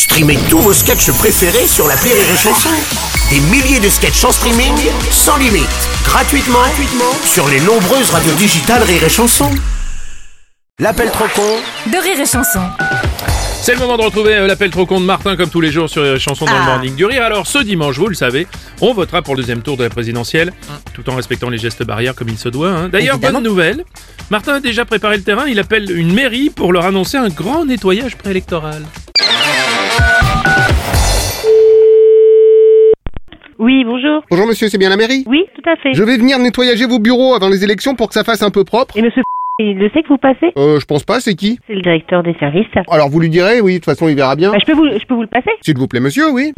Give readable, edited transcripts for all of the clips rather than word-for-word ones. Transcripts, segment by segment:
Streamez tous vos sketchs préférés sur l'appli Rire et Chanson. Des milliers de sketchs en streaming, sans limite, gratuitement sur les nombreuses radios digitales Rire et Chanson. L'appel trop con de Rire et Chanson. C'est le moment de retrouver l'appel trop con de Martin comme tous les jours sur Chanson dans le Morning du Rire. Alors ce dimanche, vous le savez, on votera pour le deuxième tour de la présidentielle, tout en respectant les gestes barrières comme il se doit. D'ailleurs, bonne nouvelle, Martin a déjà préparé le terrain, il appelle une mairie pour leur annoncer un grand nettoyage préélectoral. Oui, bonjour. Bonjour monsieur, c'est bien la mairie? Oui, tout à fait. Je vais venir nettoyer vos bureaux avant les élections pour que ça fasse un peu propre. Et monsieur il le sait que vous passez? Je pense pas, c'est qui? C'est le directeur des services. Alors vous lui direz, oui, de toute façon il verra bien. Je peux vous le passer? S'il vous plaît monsieur, oui.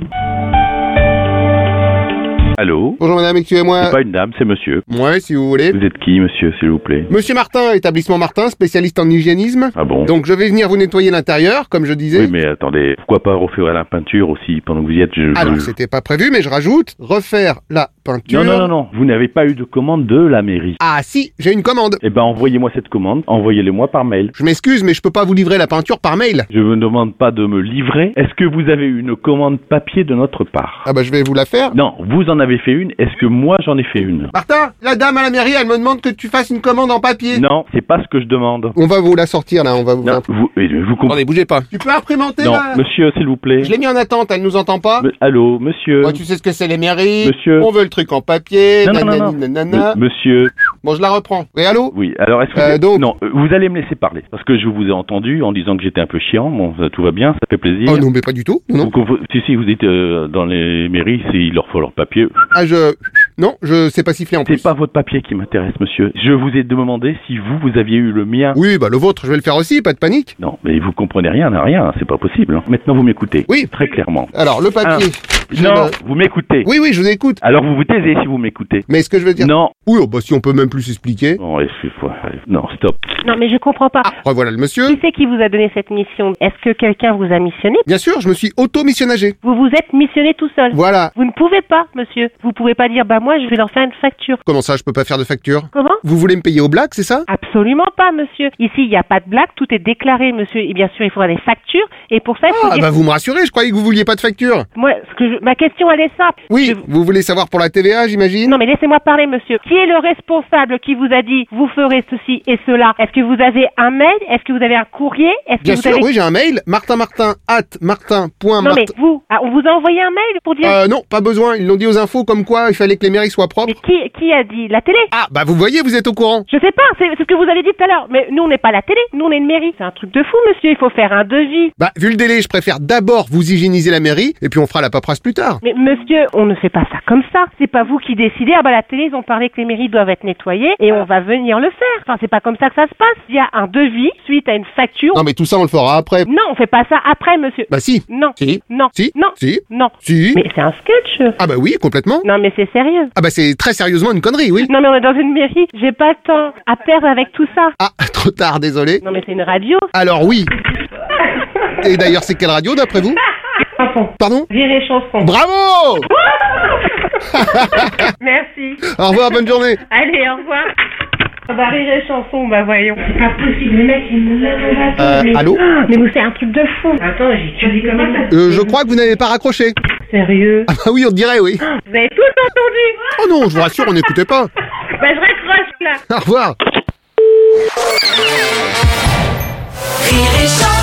Allô? Bonjour madame, excusez-moi. C'est pas une dame, c'est monsieur. Ouais, si vous voulez. Vous êtes qui, monsieur, s'il vous plaît? Monsieur Martin, établissement Martin, spécialiste en hygiénisme. Ah bon? Donc je vais venir vous nettoyer l'intérieur, comme je disais. Oui, mais attendez, pourquoi pas refaire la peinture aussi pendant que vous y êtes? Alors c'était pas prévu, mais je rajoute, refaire la peinture. Non, vous n'avez pas eu de commande de la mairie. Ah si, j'ai une commande. Eh ben, envoyez-moi cette commande, envoyez-le-moi par mail. Je m'excuse, mais je peux pas vous livrer la peinture par mail. Je me demande pas de me livrer. Est-ce que vous avez eu une commande papier de notre part? Ah bah je vais vous la faire. Non, vous en avez fait une, est-ce que moi j'en ai fait une? Martin, la dame à la mairie, elle me demande que tu fasses une commande en papier. Non, c'est pas ce que je demande. On va vous la sortir là, on va vous... Non, vous comprenez. Attendez, bougez pas. Tu peux imprimenter Non, là monsieur, s'il vous plaît. Je l'ai mis en attente, elle nous entend pas. Allô, monsieur. Ouais, tu sais ce que c'est les mairies. Monsieur. On veut le truc en papier. Non. Nanana. Monsieur. Bon, je la reprends. Et allô? Oui, alors est-ce que... donc... Non, vous allez me laisser parler. Parce que je vous ai entendu en disant que j'étais un peu chiant. Bon, tout va bien, ça fait plaisir. Oh non, mais pas du tout. Non. Si, vous dites dans les mairies, il leur faut leur papier. Ah, Non, je sais pas siffler en plus. C'est pas votre papier qui m'intéresse, monsieur. Je vous ai demandé si vous aviez eu le mien. Oui, bah le vôtre, je vais le faire aussi, pas de panique. Non, mais vous comprenez rien, c'est pas possible. Hein. Maintenant, vous m'écoutez. Oui. Très clairement. Alors, le papier... Vous m'écoutez. Oui, je vous écoute. Alors vous vous taisez si vous m'écoutez. Mais ce que je veux dire... Non. Oui, bah si on peut même plus s'expliquer. Non, stop. Non, mais je comprends pas. Revoilà le monsieur. Qui c'est qui vous a donné cette mission? Est-ce que quelqu'un vous a missionné? Bien sûr, je me suis auto-missionnagé. Vous vous êtes missionné tout seul. Voilà. Vous ne pouvez pas, monsieur. Vous pouvez pas dire, moi, je vais leur faire une facture. Comment ça, je peux pas faire de facture? Comment? Vous voulez me payer au black, c'est ça? Absolument pas, monsieur. Ici, il n'y a pas de blague, tout est déclaré, monsieur. Et bien sûr, il faudra des factures. Et pour ça, il faut dire... bah vous me rassurez, je croyais que vous vouliez pas de facture. Moi, ma question, elle est simple. Oui, vous voulez savoir pour la TVA, j'imagine? Non, mais laissez-moi parler, monsieur. Qui est le responsable qui vous a dit, vous ferez ceci et cela? Est-ce que vous avez un mail? Est-ce que vous avez un courrier? Bien sûr, oui, j'ai un mail. martinmartin@martin.martin. Non, mais vous, on vous a envoyé un mail pour dire... Non, pas besoin. Ils l'ont dit aux infos comme quoi il fallait que les mairies soient propres. Mais qui a dit? La télé? Ah, bah vous voyez, vous êtes au courant. Je sais pas, c'est ce que vous avez dit tout à l'heure. Mais nous, on n'est pas la télé, nous, on est une mairie. C'est un truc de fou, monsieur, il faut faire un devis. Bah, vu le délai, je préfère d'abord vous hygiéniser la mairie, et puis on fera la paperasse plus tard. Mais monsieur, on ne fait pas ça comme ça. C'est pas vous qui décidez. La télé, ils ont parlé que les mairies doivent être nettoyées, et on va venir le faire. Enfin, c'est pas comme ça que ça se passe. Il y a un devis suite à une facture. Non, mais tout ça, on le fera après. Non, on fait pas ça après, monsieur. Bah si. Non. Si. Non. Si. Non. Si. Non. Si. Mais c'est un sketch. Ah bah oui, complètement. Non, mais c'est sérieux. Ah bah c'est très sérieusement une connerie, oui. Non, mais on est dans une mairie. J'ai pas le temps à perdre avec tout ça. Ah, trop tard, désolé. Non, mais c'est une radio. Alors oui. Et d'ailleurs, c'est quelle radio d'après vous? Pardon? Rire et Chanson. Bravo! Merci. Au revoir, bonne journée. Allez, au revoir. Rire et Chanson, voyons. C'est pas possible, le mec, il nous a... Allô? Mais vous, c'est un truc de fou. Attends, j'ai dit comment ça? Je crois que vous n'avez pas raccroché. Sérieux? Ah bah oui, on dirait, oui. Vous avez tout entendu? Oh non, je vous rassure, on n'écoutait pas. Je raccroche, là. Au revoir. Rire et Chanson.